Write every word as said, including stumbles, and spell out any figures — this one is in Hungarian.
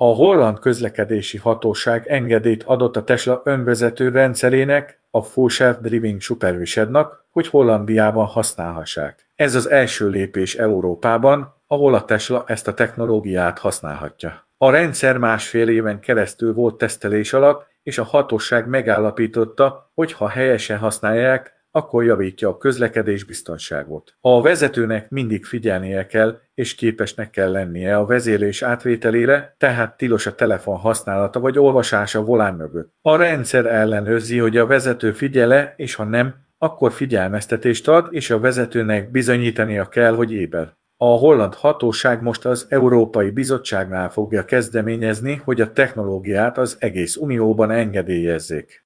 A holland közlekedési hatóság engedélyt adott a Tesla önvezető rendszerének, a Full Self Driving Supervisionnak, hogy Hollandiában használhassák. Ez az első lépés Európában, ahol a Tesla ezt a technológiát használhatja. A rendszer másfél éven keresztül volt tesztelés alatt, és a hatóság megállapította, hogy ha helyesen használják, akkor javítja a közlekedés biztonságot. A vezetőnek mindig figyelnie kell, és képesnek kell lennie a vezérlés átvételére, tehát tilos a telefon használata vagy olvasása volán mögött. A rendszer ellenőrzi, hogy a vezető figyele, és ha nem, akkor figyelmeztetést ad, és a vezetőnek bizonyítania kell, hogy éber. A holland hatóság most az Európai Bizottságnál fogja kezdeményezni, hogy a technológiát az egész Unióban engedélyezzék.